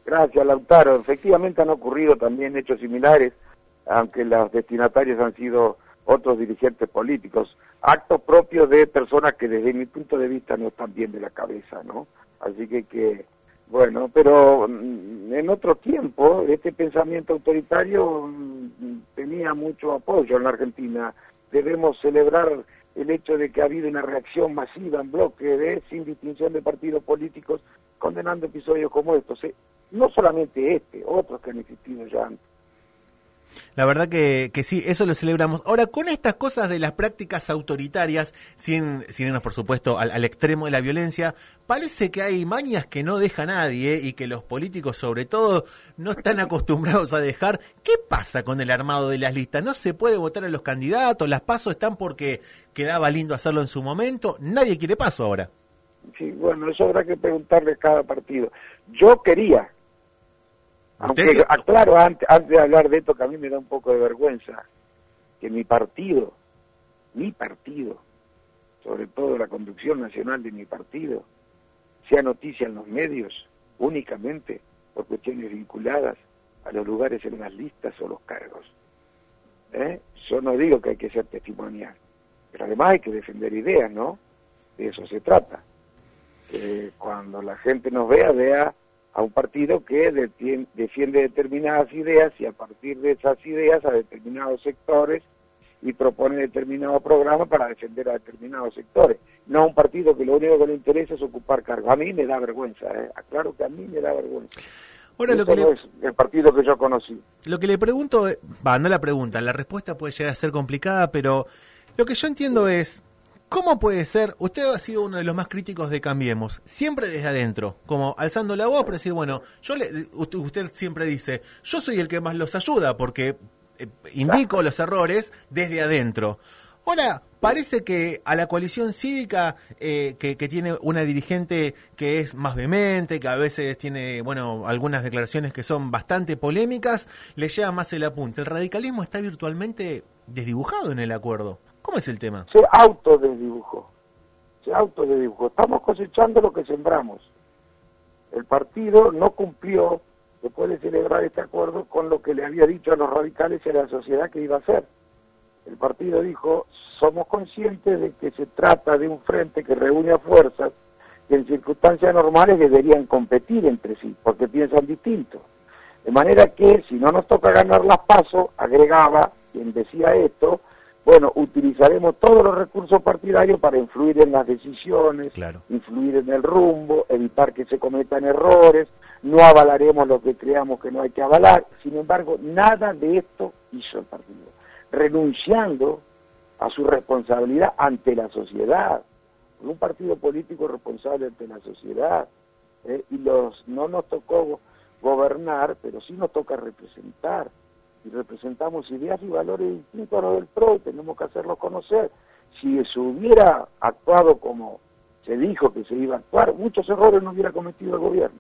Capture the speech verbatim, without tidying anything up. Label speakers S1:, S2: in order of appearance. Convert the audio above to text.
S1: Gracias, Lautaro. Efectivamente han ocurrido también hechos similares, aunque los destinatarios han sido otros dirigentes políticos, actos propios de personas que desde mi punto de vista no están bien de la cabeza, ¿no? Así que, que bueno, pero en otro tiempo este pensamiento autoritario tenía mucho apoyo en la Argentina. Debemos celebrar el hecho de que ha habido una reacción masiva en bloque, de, sin distinción de partidos políticos, condenando episodios como estos. ¿eh? No solamente este, otros que han existido ya antes.
S2: La verdad que, que sí, eso lo celebramos. Ahora, con estas cosas de las prácticas autoritarias, sin, sin irnos por supuesto al, al extremo de la violencia, parece que hay mañas que no deja nadie, ¿eh? Y que los políticos sobre todo no están acostumbrados a dejar. ¿Qué pasa con el armado de las listas? ¿No se puede votar a los candidatos? ¿Las pasos están porque quedaba lindo hacerlo en su momento? Nadie quiere paso ahora.
S1: Sí, bueno, eso habrá que preguntarle a cada partido. Yo quería... Aunque, se... aclaro, antes, antes de hablar de esto, que a mí me da un poco de vergüenza, que mi partido, mi partido, sobre todo la conducción nacional de mi partido, sea noticia en los medios únicamente por cuestiones vinculadas a los lugares en las listas o los cargos. ¿Eh? Yo no digo que hay que ser testimonial, pero además hay que defender ideas, ¿no? De eso se trata. Que cuando la gente nos vea, vea a un partido que defiende determinadas ideas y a partir de esas ideas a determinados sectores y propone determinados programas para defender a determinados sectores. No a un partido que lo único que le interesa es ocupar cargos. A mí me da vergüenza, ¿eh? Aclaro que a mí me da vergüenza.
S2: Ahora, lo que
S1: no
S2: le...
S1: es el partido que yo conocí.
S2: Lo que le pregunto, va, no la pregunta, la respuesta puede llegar a ser complicada, pero lo que yo entiendo es, ¿cómo puede ser? Usted ha sido uno de los más críticos de Cambiemos, siempre desde adentro, como alzando la voz para decir, bueno, yo le, usted siempre dice, yo soy el que más los ayuda porque eh, indico los errores desde adentro. Ahora, parece que a la coalición cívica, eh, que, que tiene una dirigente que es más vehemente, que a veces tiene, bueno, algunas declaraciones que son bastante polémicas, le lleva más el apunte. El radicalismo está virtualmente desdibujado en el acuerdo. ¿Cómo es el tema?
S1: Se autodesdibujó, se autodesdibujó. Estamos cosechando lo que sembramos. El partido no cumplió, después de celebrar este acuerdo, con lo que le había dicho a los radicales y a la sociedad que iba a hacer. El partido dijo, somos conscientes de que se trata de un frente que reúne a fuerzas que en circunstancias normales deberían competir entre sí, porque piensan distinto. De manera que, si no nos toca ganar las PASO, agregaba, quien decía esto, bueno, utilizaremos todos los recursos partidarios para influir en las decisiones,
S2: claro,
S1: influir en el rumbo, evitar que se cometan errores, no avalaremos lo que creamos que no hay que avalar. Sin embargo, nada de esto hizo el partido, renunciando a su responsabilidad ante la sociedad, un partido político responsable ante la sociedad, ¿eh? y los no nos tocó gobernar, pero sí nos toca representar, y representamos ideas y valores distintos a los del P R O, y tenemos que hacerlos conocer. Si se hubiera actuado como se dijo que se iba a actuar, muchos errores no hubiera cometido el gobierno.